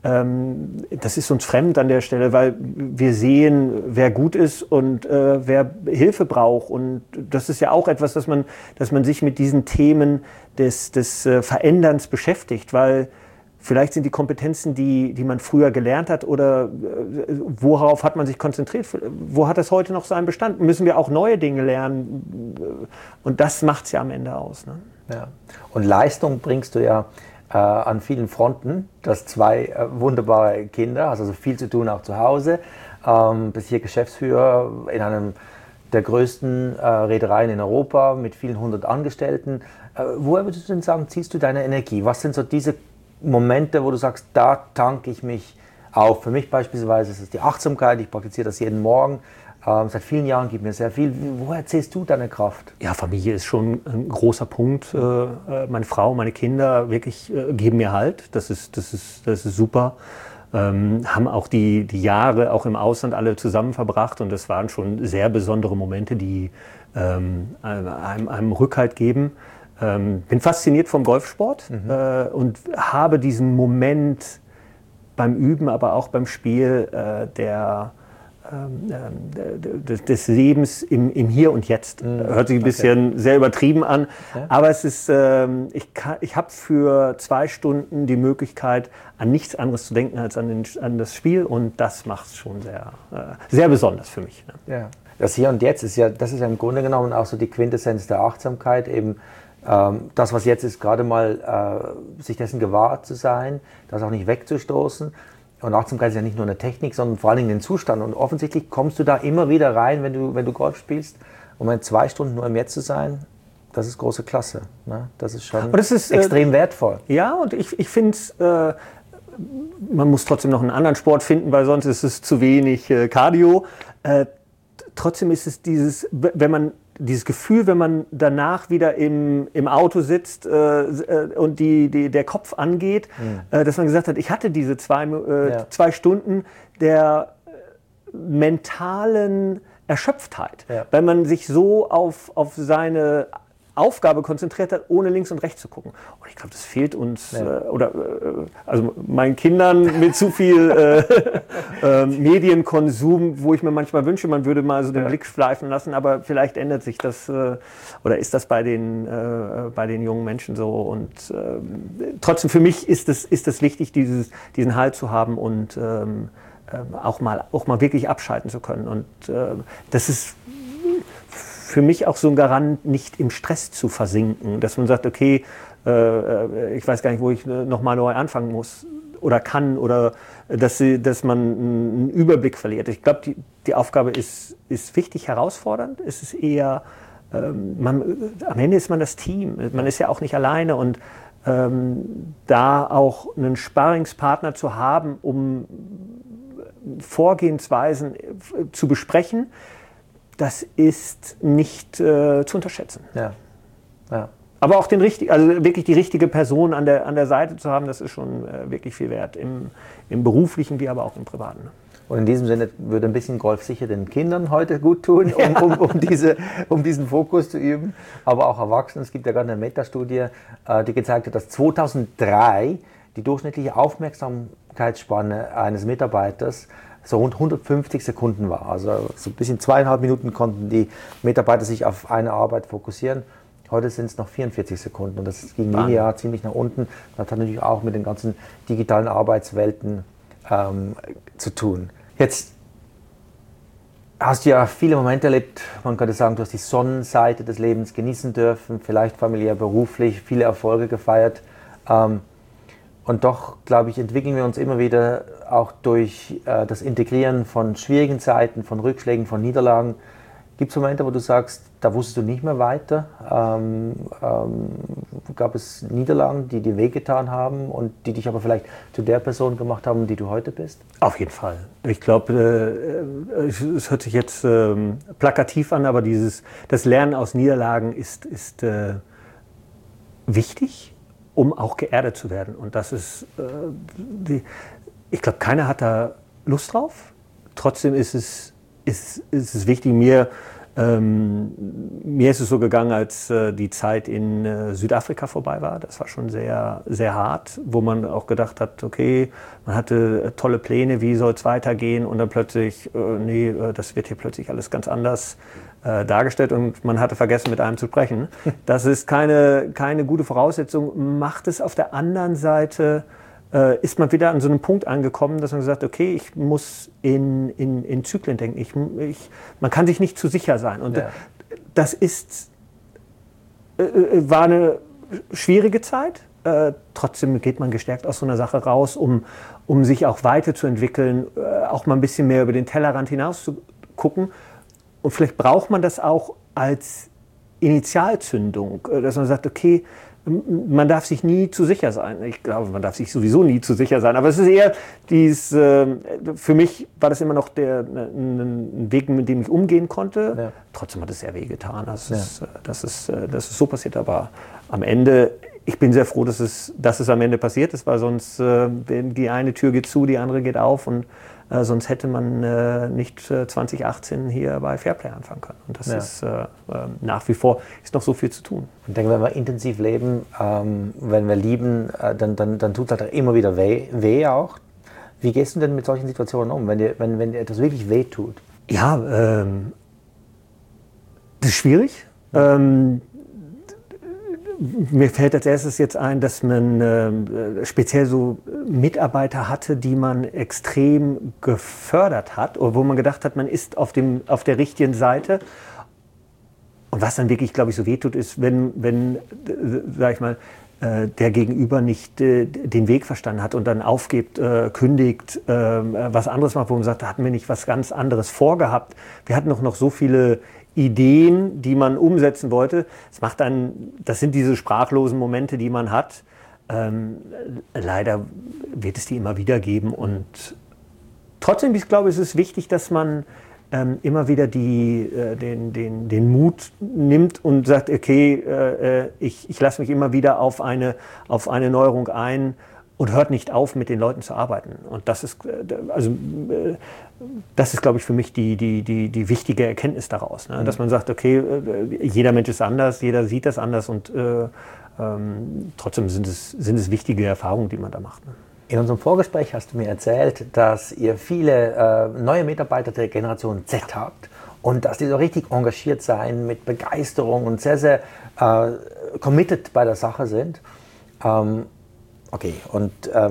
das ist uns fremd an der Stelle, weil wir sehen, wer gut ist und wer Hilfe braucht. Und das ist ja auch etwas, dass man sich mit diesen Themen des Veränderns beschäftigt, weil vielleicht sind die Kompetenzen, die man früher gelernt hat oder worauf hat man sich konzentriert, wo hat das heute noch seinen Bestand? Müssen wir auch neue Dinge lernen? Und das macht es ja am Ende aus. Ne? Ja. Und Leistung bringst du ja an vielen Fronten. Du hast zwei wunderbare Kinder, hast also viel zu tun auch zu Hause. Bist hier Geschäftsführer in einem der größten Reedereien in Europa mit vielen 100 Angestellten. Woher würdest du denn sagen, ziehst du deine Energie? Was sind so diese Momente, wo du sagst, da tanke ich mich auf? Für mich beispielsweise ist es die Achtsamkeit. Ich praktiziere das jeden Morgen. Seit vielen Jahren gibt mir sehr viel. Woher ziehst du deine Kraft? Ja, Familie ist schon ein großer Punkt. Meine Frau, meine Kinder wirklich geben mir Halt. Das ist super. haben auch die Jahre auch im Ausland alle zusammen verbracht und das waren schon sehr besondere Momente, die einem Rückhalt geben. Bin fasziniert vom Golfsport und habe diesen Moment beim Üben, aber auch beim Spiel des Lebens im Hier und Jetzt. Hört sich ein bisschen sehr übertrieben an, aber es ist, ich habe für 2 Stunden die Möglichkeit, an nichts anderes zu denken als an das Spiel und das macht es schon sehr besonders für mich. Ne? Ja. Das Hier und Jetzt ist ja im Grunde genommen auch so die Quintessenz der Achtsamkeit, eben das, was jetzt ist, gerade mal sich dessen gewahr zu sein, das auch nicht wegzustoßen. Und Achtsamkeit ist ja nicht nur eine Technik, sondern vor allen Dingen ein Zustand. Und offensichtlich kommst du da immer wieder rein, wenn du Golf spielst. Und wenn 2 Stunden nur im Jetzt zu sein, das ist große Klasse. Ne? Das ist schon extrem wertvoll. Ja, und ich finde es, man muss trotzdem noch einen anderen Sport finden, weil sonst ist es zu wenig Cardio. Trotzdem ist es dieses Gefühl, wenn man danach wieder im Auto sitzt und der Kopf angeht, dass man gesagt hat, ich hatte diese 2 Stunden der mentalen Erschöpftheit, weil man sich so auf seine Aufgabe konzentriert hat, ohne links und rechts zu gucken. Und ich glaube, das fehlt uns, also meinen Kindern mit zu viel Medienkonsum, wo ich mir manchmal wünsche, man würde mal so den Blick schleifen lassen, aber vielleicht ändert sich das oder ist das bei den jungen Menschen so. Und trotzdem für mich ist es wichtig, diesen Halt zu haben und auch mal wirklich abschalten zu können. Und das ist für mich auch so ein Garant, nicht im Stress zu versinken, dass man sagt, okay, ich weiß gar nicht, wo ich nochmal neu anfangen muss oder kann oder dass man einen Überblick verliert. Ich glaube, die Aufgabe ist wichtig, herausfordernd. Es ist eher, am Ende ist man das Team, man ist ja auch nicht alleine und da auch einen Sparringspartner zu haben, um Vorgehensweisen zu besprechen, das ist nicht zu unterschätzen. Ja. Aber auch wirklich die richtige Person an der Seite zu haben, das ist schon wirklich viel wert. Im beruflichen wie aber auch im privaten. Und in diesem Sinne würde ein bisschen Golf sicher den Kindern heute gut tun, um diesen Fokus zu üben. Aber auch Erwachsenen. Es gibt ja gerade eine Metastudie, die gezeigt hat, dass 2003 die durchschnittliche Aufmerksamkeitsspanne eines Mitarbeiters so rund 150 Sekunden war. Also so ein bisschen 2,5 Minuten konnten die Mitarbeiter sich auf eine Arbeit fokussieren. Heute sind es noch 44 Sekunden und das ging linear ziemlich nach unten. Das hat natürlich auch mit den ganzen digitalen Arbeitswelten zu tun. Jetzt hast du ja viele Momente erlebt, man könnte sagen, du hast die Sonnenseite des Lebens genießen dürfen, vielleicht familiär, beruflich, viele Erfolge gefeiert. Und doch, glaube ich, entwickeln wir uns immer wieder auch durch das Integrieren von schwierigen Zeiten, von Rückschlägen, von Niederlagen. Gibt es Momente, wo du sagst, da wusstest du nicht mehr weiter? Gab es Niederlagen, die dir wehgetan haben und die dich aber vielleicht zu der Person gemacht haben, die du heute bist? Auf jeden Fall. Ich glaube, es hört sich jetzt plakativ an, aber das Lernen aus Niederlagen ist wichtig, um auch geerdet zu werden. Und das ist, ich glaube, keiner hat da Lust drauf. Trotzdem ist es wichtig. Mir ist es so gegangen, als die Zeit in Südafrika vorbei war. Das war schon sehr, sehr hart, wo man auch gedacht hat, okay, man hatte tolle Pläne, wie soll es weitergehen? Und dann plötzlich, das wird hier plötzlich alles ganz anders dargestellt und man hatte vergessen, mit einem zu sprechen. Das ist keine gute Voraussetzung. Macht es auf der anderen Seite, ist man wieder an so einem Punkt angekommen, dass man sagt, okay, ich muss in Zyklen denken. Man kann sich nicht zu sicher sein. Und das war eine schwierige Zeit. Trotzdem geht man gestärkt aus so einer Sache raus, um sich auch weiterzuentwickeln, auch mal ein bisschen mehr über den Tellerrand hinaus zu gucken. Und vielleicht braucht man das auch als Initialzündung, dass man sagt, okay, man darf sich nie zu sicher sein. Ich glaube, man darf sich sowieso nie zu sicher sein. Aber es ist eher für mich war das immer noch ein Weg, mit dem ich umgehen konnte. Ja. Trotzdem hat es sehr weh getan, dass es so passiert. Aber am Ende ich bin sehr froh, dass es am Ende passiert ist, weil sonst die eine Tür geht zu, die andere geht auf und sonst hätte man nicht 2018 hier bei Fairplay anfangen können. Und das ist nach wie vor ist noch so viel zu tun. Ich denke, wenn wir intensiv leben, wenn wir lieben, dann tut es halt immer wieder weh auch. Wie gehst du denn mit solchen Situationen um, wenn dir etwas wirklich weh tut? Ja, das ist schwierig. Mir fällt als erstes jetzt ein, dass man speziell so Mitarbeiter hatte, die man extrem gefördert hat, oder wo man gedacht hat, man ist auf der richtigen Seite. Und was dann wirklich, glaube ich, so wehtut, ist, wenn sag ich mal, der Gegenüber nicht den Weg verstanden hat und dann aufgibt, kündigt, was anderes macht, wo man sagt, da hatten wir nicht was ganz anderes vorgehabt. Wir hatten noch so viele Ideen, die man umsetzen wollte. Das sind diese sprachlosen Momente, die man hat. Leider wird es die immer wieder geben. Und trotzdem, ich glaube, es ist wichtig, dass man immer wieder den Mut nimmt und sagt, okay, ich lasse mich immer wieder auf eine Neuerung ein und hört nicht auf, mit den Leuten zu arbeiten. Und das ist, glaube ich, für mich die wichtige Erkenntnis daraus. Ne? Dass man sagt, okay, jeder Mensch ist anders, jeder sieht das anders und trotzdem sind es wichtige Erfahrungen, die man da macht. Ne? In unserem Vorgespräch hast du mir erzählt, dass ihr viele neue Mitarbeiter der Generation Z habt und dass die so richtig engagiert sein, mit Begeisterung und sehr, sehr committed bei der Sache sind. Okay, und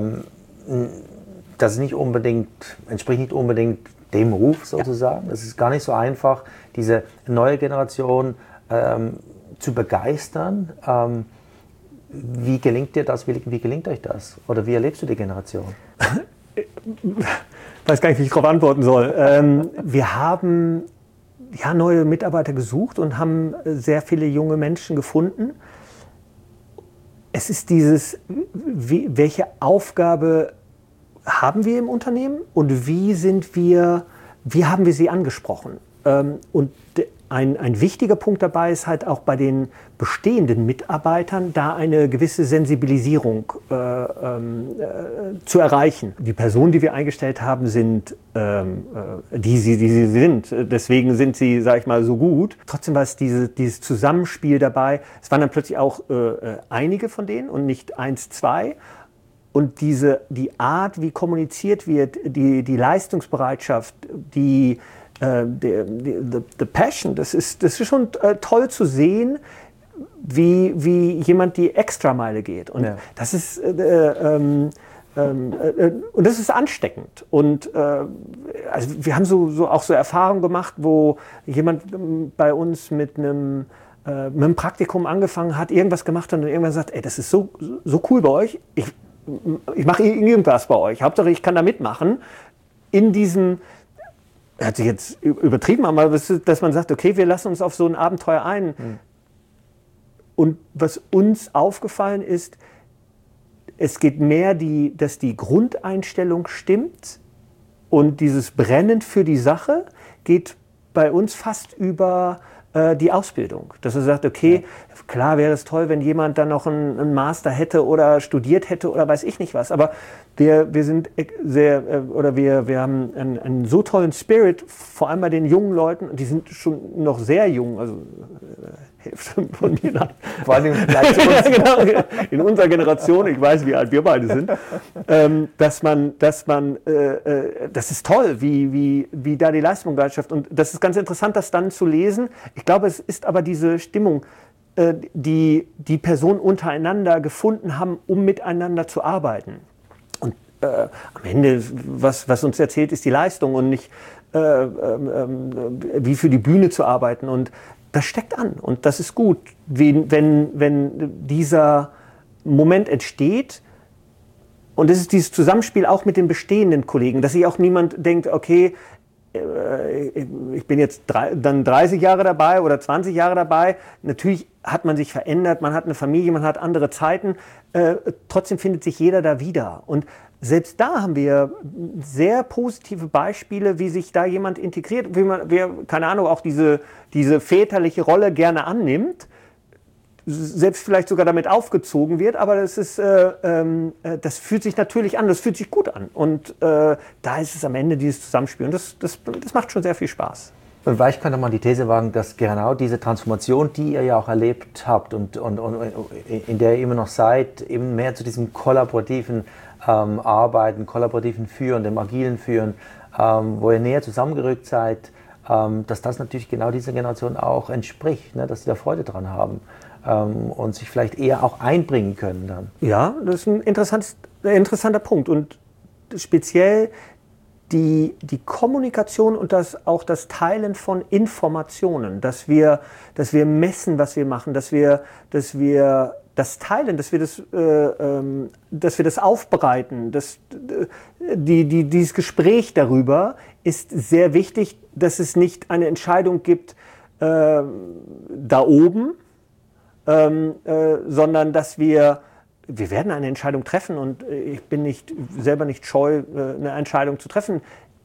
das entspricht nicht unbedingt dem Ruf sozusagen. Es ist gar nicht so einfach, diese neue Generation zu begeistern. Wie gelingt dir das? Wie gelingt euch das? Oder wie erlebst du die Generation? Ich weiß gar nicht, wie ich darauf antworten soll. Wir haben neue Mitarbeiter gesucht und haben sehr viele junge Menschen gefunden. Es ist welche Aufgabe haben wir im Unternehmen und wie haben wir sie angesprochen? Und ein wichtiger Punkt dabei ist halt auch bei den bestehenden Mitarbeitern, da eine gewisse Sensibilisierung zu erreichen. Die Personen, die wir eingestellt haben, sind die sie sind. Deswegen sind sie, sage ich mal, so gut. Trotzdem war es dieses Zusammenspiel dabei. Es waren dann plötzlich auch einige von denen und nicht 1, 2. Und die Art, wie kommuniziert wird, die Leistungsbereitschaft, the passion, das ist schon toll zu sehen, wie jemand die Extrameile geht. Und das ist und das ist ansteckend. Und also wir haben auch so Erfahrungen gemacht, wo jemand bei uns mit einem Praktikum angefangen hat, irgendwas gemacht hat und irgendwann sagt, ey, das ist so cool bei euch, ich mache irgendwas bei euch, Hauptsache ich kann da mitmachen. In diesem, hat sich jetzt übertrieben, aber dass man sagt, okay, wir lassen uns auf so ein Abenteuer ein. Mhm. Und was uns aufgefallen ist, es geht mehr, dass die Grundeinstellung stimmt und dieses Brennen für die Sache geht bei uns fast über die Ausbildung. Dass er sagt, okay, klar wäre es toll, wenn jemand dann noch einen Master hätte oder studiert hätte oder weiß ich nicht was, aber wir sind wir haben einen so tollen Spirit, vor allem bei den jungen Leuten, und die sind schon noch sehr jung, also Hälfte von mir. Vor allem gleich zu uns. Genau, in unserer Generation, ich weiß, wie alt wir beide sind, das ist toll, wie da die Leistungsbereitschaft, und das ist ganz interessant, das dann zu lesen. Ich glaube, es ist aber diese Stimmung, die Personen untereinander gefunden haben, um miteinander zu arbeiten. Und am Ende, was uns erzählt, ist die Leistung und nicht wie für die Bühne zu arbeiten. Und das steckt an und das ist gut, wenn dieser Moment entsteht. Und es ist dieses Zusammenspiel auch mit den bestehenden Kollegen, dass sich auch niemand denkt, okay, ich bin jetzt dann 30 Jahre dabei oder 20 Jahre dabei. Natürlich hat man sich verändert, man hat eine Familie, man hat andere Zeiten. Trotzdem findet sich jeder da wieder. Und selbst da haben wir sehr positive Beispiele, wie sich da jemand integriert, wie man, keine Ahnung, auch diese väterliche Rolle gerne annimmt. selbst vielleicht sogar damit aufgezogen wird, aber das fühlt sich natürlich an, das fühlt sich gut an. Und da ist es am Ende dieses Zusammenspiel. Und das macht schon sehr viel Spaß. Und vielleicht könnte man die These wagen, dass genau diese Transformation, die ihr ja auch erlebt habt und in der ihr immer noch seid, eben mehr zu diesem kollaborativen Arbeiten, kollaborativen Führen, dem agilen Führen, wo ihr näher zusammengerückt seid, dass das natürlich genau dieser Generation auch entspricht, ne? Dass sie da Freude dran haben und sich vielleicht eher auch einbringen können dann. Ja, das ist ein interessanter Punkt. Und speziell die Kommunikation und auch das Teilen von Informationen, dass wir messen, was wir machen, dass wir das teilen, dass wir das aufbereiten, dieses Gespräch darüber ist sehr wichtig, dass es nicht eine Entscheidung gibt da oben, sondern dass wir werden eine Entscheidung treffen und ich bin selber nicht scheu, eine Entscheidung zu treffen.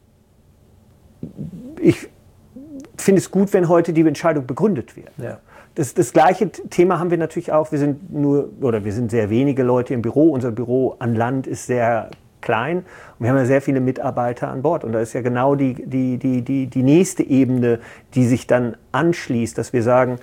Ich finde es gut, wenn heute die Entscheidung begründet wird. Ja. Das gleiche Thema haben wir natürlich auch. Wir sind sehr wenige Leute im Büro. Unser Büro an Land ist sehr klein und wir haben ja sehr viele Mitarbeiter an Bord. Und da ist ja genau die nächste Ebene, die sich dann anschließt, dass wir sagen,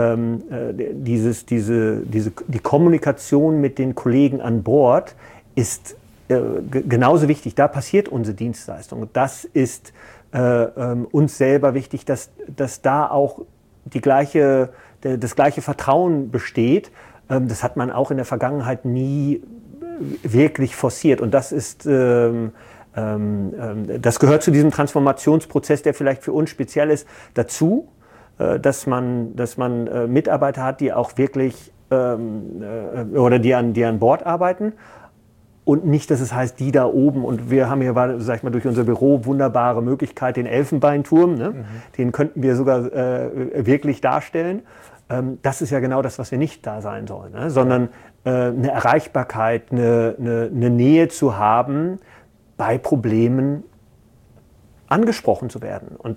die Kommunikation mit den Kollegen an Bord ist genauso wichtig. Da passiert unsere Dienstleistung. Das ist uns selber wichtig, dass da auch das gleiche Vertrauen besteht. Das hat man auch in der Vergangenheit nie wirklich forciert. Und das gehört zu diesem Transformationsprozess, der vielleicht für uns speziell ist, dazu. Dass man Mitarbeiter hat, die auch wirklich oder die an Bord arbeiten und nicht, dass es heißt, die da oben und wir haben hier, sag ich mal, durch unser Büro wunderbare Möglichkeit, den Elfenbeinturm, ne? Den könnten wir sogar wirklich darstellen. Das ist ja genau das, was wir nicht da sein sollen, ne? Sondern eine Erreichbarkeit, eine Nähe zu haben bei Problemen, angesprochen zu werden. Und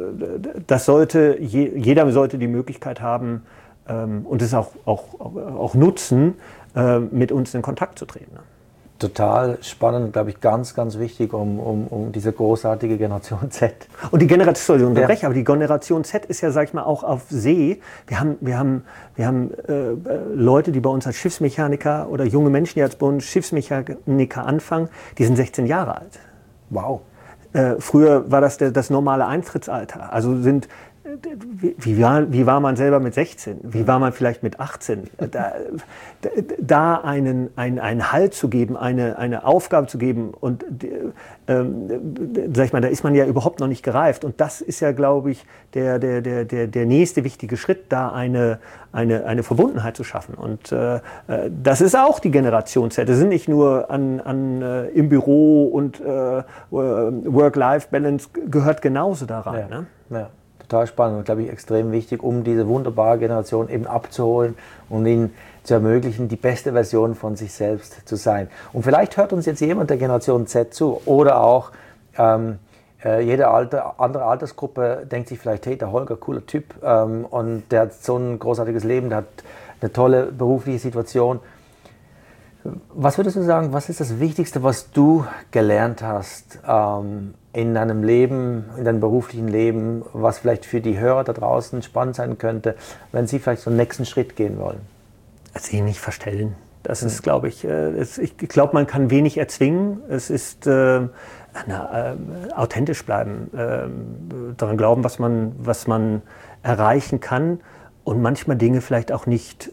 jeder sollte die Möglichkeit haben und es auch nutzen, mit uns in Kontakt zu treten. Total spannend, glaube ich, ganz, ganz wichtig, um diese großartige Generation Z. Und die Generation, aber die Generation Z ist ja, sag ich mal, auch auf See. Wir haben Leute, die bei uns als Schiffsmechaniker oder junge Menschen, die als bei uns Schiffsmechaniker anfangen, die sind 16 Jahre alt. Wow. Früher war das normale Eintrittsalter. Also wie war man selber mit 16? Wie war man vielleicht mit 18? Da einen Halt zu geben, eine Aufgabe zu geben und sag ich mal, da ist man ja überhaupt noch nicht gereift. Und das ist ja, glaube ich, der nächste wichtige Schritt, da eine Verbundenheit zu schaffen. Und das ist auch die Generation Z. Das sind nicht nur im Büro und Work-Life-Balance gehört genauso da rein. Ja. Ne? Ja. Total spannend und, glaube ich, extrem wichtig, um diese wunderbare Generation eben abzuholen und ihnen zu ermöglichen, die beste Version von sich selbst zu sein. Und vielleicht hört uns jetzt jemand der Generation Z zu oder auch jede andere Altersgruppe denkt sich vielleicht, hey, der Holger, cooler Typ und der hat so ein großartiges Leben, der hat eine tolle berufliche Situation. Was würdest du sagen, was ist das Wichtigste, was du gelernt hast in deinem Leben, in deinem beruflichen Leben, was vielleicht für die Hörer da draußen spannend sein könnte, wenn sie vielleicht so einen nächsten Schritt gehen wollen? Sie nicht verstellen. Das ist, glaube ich, ich glaube, man kann wenig erzwingen. Es ist authentisch bleiben, daran glauben, was man erreichen kann und manchmal Dinge vielleicht auch nicht.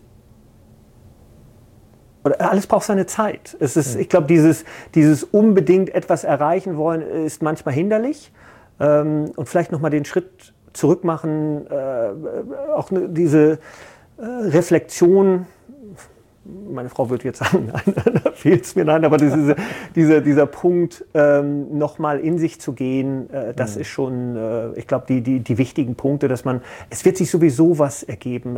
Oder alles braucht seine Zeit. Ich glaube, dieses unbedingt etwas erreichen wollen, ist manchmal hinderlich. Und vielleicht nochmal den Schritt zurück machen, auch diese Reflexion. Meine Frau würde jetzt sagen, nein, da fehlt es mir, nein, aber dieser Punkt, nochmal in sich zu gehen, das ist schon, ich glaube, die wichtigen Punkte, es wird sich sowieso was ergeben.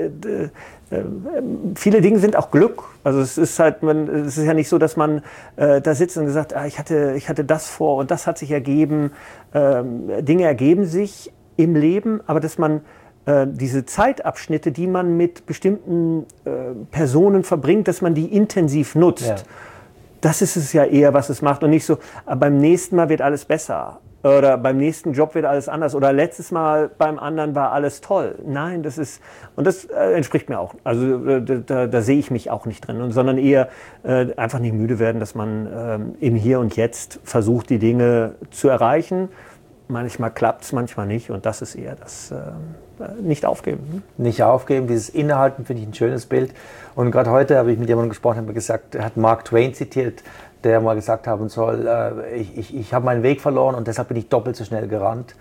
Viele Dinge sind auch Glück. Also es ist ja nicht so, dass man da sitzt und sagt, ich hatte das vor und das hat sich ergeben. Dinge ergeben sich im Leben, aber dass man diese Zeitabschnitte, die man mit bestimmten Personen verbringt, dass man die intensiv nutzt. Ja. Das ist es ja eher, was es macht und nicht so, beim nächsten Mal wird alles besser oder beim nächsten Job wird alles anders oder letztes Mal beim anderen war alles toll. Nein, das entspricht mir auch. Also da sehe ich mich auch nicht drin, sondern eher einfach nicht müde werden, dass man im Hier und Jetzt versucht, die Dinge zu erreichen. Manchmal klappt es, manchmal nicht und das ist eher das nicht aufgeben. Nicht aufgeben, dieses Innehalten finde ich ein schönes Bild. Und gerade heute habe ich mit jemandem gesprochen, habe gesagt, er hat Mark Twain zitiert, der mal gesagt haben soll, ich habe meinen Weg verloren und deshalb bin ich doppelt so schnell gerannt.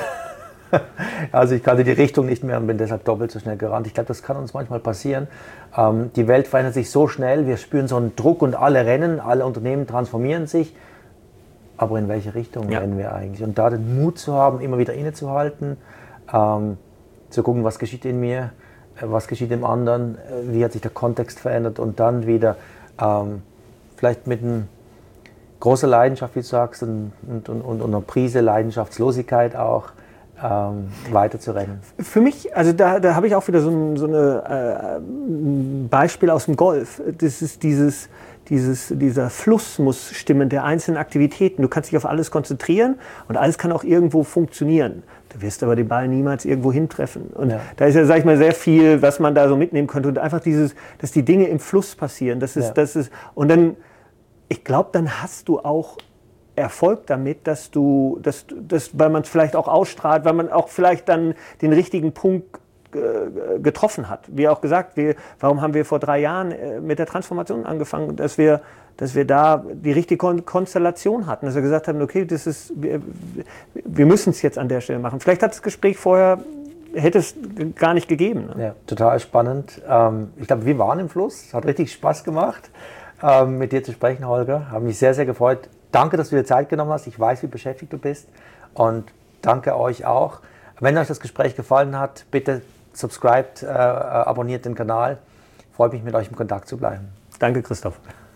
Also ich kannte die Richtung nicht mehr und bin deshalb doppelt so schnell gerannt. Ich glaube, das kann uns manchmal passieren. Die Welt verändert sich so schnell, wir spüren so einen Druck und alle rennen, alle Unternehmen transformieren sich. Aber in welche Richtung rennen wir eigentlich? Und da den Mut zu haben, immer wieder innezuhalten, zu gucken, was geschieht in mir, was geschieht im anderen, wie hat sich der Kontext verändert und dann wieder vielleicht mit großer Leidenschaft, wie du sagst, und einer Prise Leidenschaftslosigkeit auch weiter zu rennen. Für mich, also da habe ich auch wieder so ein Beispiel aus dem Golf. Das ist dieser Fluss muss stimmen der einzelnen Aktivitäten. Du kannst dich auf alles konzentrieren und alles kann auch irgendwo funktionieren. Du wirst aber den Ball niemals irgendwo hintreffen. Und da ist ja, sag ich mal, sehr viel, was man da so mitnehmen könnte. Und einfach dass die Dinge im Fluss passieren. Und dann, ich glaube, dann hast du auch Erfolg damit, weil man es vielleicht auch ausstrahlt, weil man auch vielleicht dann den richtigen Punkt getroffen hat. Wie auch gesagt, warum haben wir vor 3 Jahren mit der Transformation angefangen, dass wir da die richtige Konstellation hatten, dass wir gesagt haben, okay, wir müssen es jetzt an der Stelle machen. Vielleicht hat das Gespräch vorher, hätte es gar nicht gegeben. Ne? Ja, total spannend. Ich glaube, wir waren im Fluss, es hat richtig Spaß gemacht, mit dir zu sprechen, Holger. Habe mich sehr, sehr gefreut. Danke, dass du dir Zeit genommen hast. Ich weiß, wie beschäftigt du bist und danke euch auch. Wenn euch das Gespräch gefallen hat, bitte subscribt, abonniert den Kanal. Freut mich, mit euch im Kontakt zu bleiben. Danke, Christoph.